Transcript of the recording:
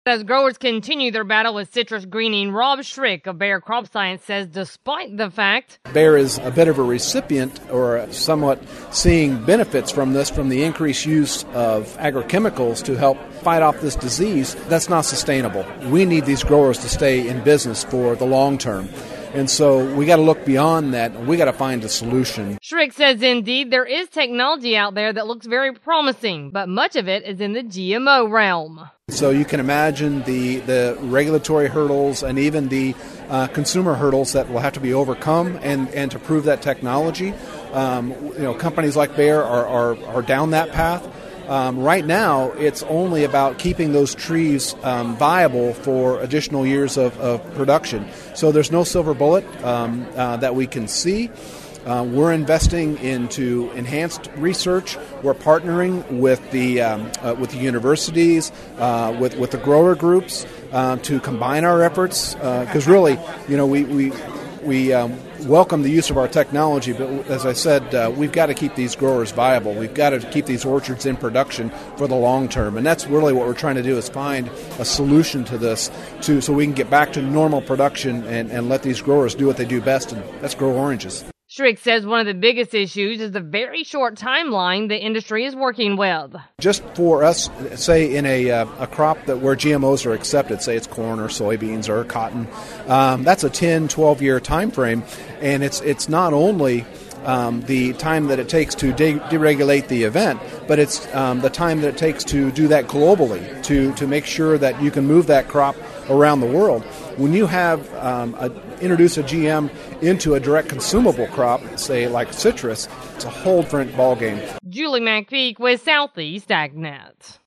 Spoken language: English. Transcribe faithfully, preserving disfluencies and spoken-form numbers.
As growers continue their battle with citrus greening, Rob Schrick of Bayer Crop Science says despite the fact Bayer is a bit of a recipient or somewhat seeing benefits from this, from the increased use of agrochemicals to help fight off this disease, that's not sustainable. We need these growers to stay in business for the long term. And so we got to look beyond that. We got to find a solution. Schrick says indeed there is technology out there that looks very promising, but much of it is in the G M O realm. So you can imagine the, the regulatory hurdles and even the uh, consumer hurdles that will have to be overcome and, and to prove that technology. Um, you know, companies like Bayer are, are, are down that path. Um, right now, it's only about keeping those trees um, viable for additional years of, of production. So there's no silver bullet um, uh, that we can see. Uh, we're investing into enhanced research. We're partnering with the um, uh, with the universities, uh, with with the grower groups uh, to combine our efforts. Because uh, really, you know, we we we um, welcome the use of our technology, but as I said, uh, we've got to keep these growers viable. We've got to keep these orchards in production for the long term, and that's really what we're trying to do: is find a solution to this, to so we can get back to normal production and, and let these growers do what they do best, and that's grow oranges. Schrick says one of the biggest issues is the very short timeline the industry is working with. Just for us, say in a uh, a crop that where G M Os are accepted, say it's corn or soybeans or cotton, um, that's a ten, twelve year time frame, and it's it's not only Um, the time that it takes to de- deregulate the event, but it's um, the time that it takes to do that globally, to, to make sure that you can move that crop around the world. When you have um, a, introduce a G M into a direct consumable crop, say like citrus, it's a whole different ballgame. Julie McPeak with Southeast AgNet.